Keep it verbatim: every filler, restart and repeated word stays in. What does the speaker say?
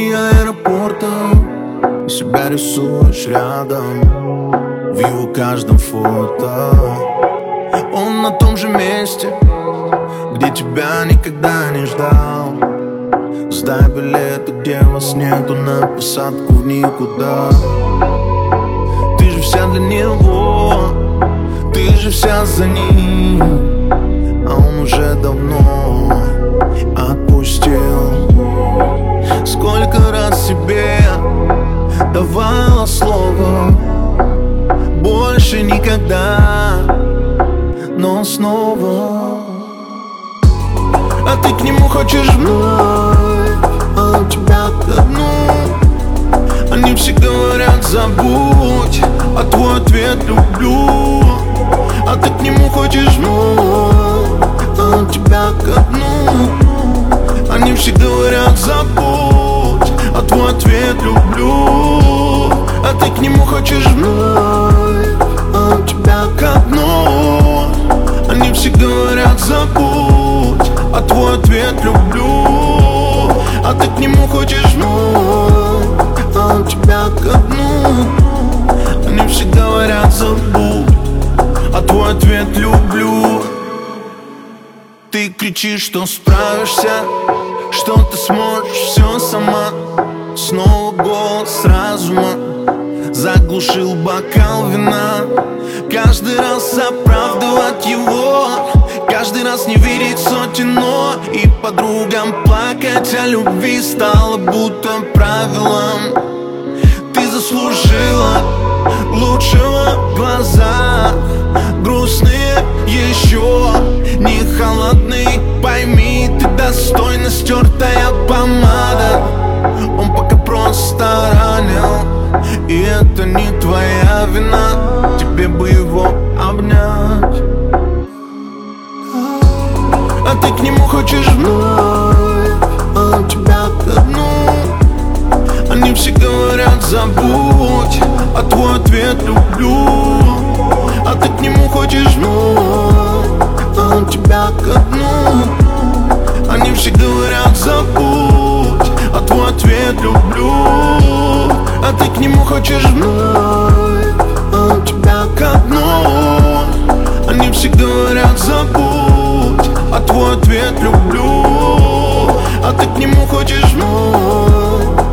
линии аэропорта, и себя рисуешь рядом в его каждом фото. Он на том же месте, где тебя никогда не ждал. Сдай билеты, где вас нету, на посадку в никуда. Ты же вся для него, ты же вся за ним, а он уже давно отпустил. Сколько раз себе давала слово больше никогда, но снова. А ты к нему хочешь вновь, а он тебя ко дну. Они все говорят забудь, а твой ответ люблю. А ты к нему хочешь вновь, а он тебя ко дну. Они все говорят забудь, а твой ответ люблю. А ты к нему хочешь вновь, а он тебя ко дну. Они все говорят забудь, а твой ответ люблю. А ты к нему хочешь вновь, а он тебя ко дну. Они все говорят забудь, а твой ответ люблю. Ты кричишь, что справишься, что ты сможешь все сама. Снова голос разума заглушил бокал вина. Каждый раз оправдывать его, каждый раз не верить сотен но. И подругам плакать о любви стало будто правилом. Ты заслужила лучшего в глазах, грустные еще не холодный. Пойми, ты достойна стертая помада. Он пока просто ранил, и это не твоя вина. Тебе бы его обнять. А ты к нему хочешь вновь, а он тебя ко дну. Они все говорят забудь, а твой ответ люблю. А ты к нему хочешь вновь, а он тебя ко дну. Они все говорят забудь, а твой ответ люблю. А ты к нему хочешь вновь, а он тебя ко дну. Они все говорят забудь, а твой ответ люблю. А ты к нему хочешь вновь,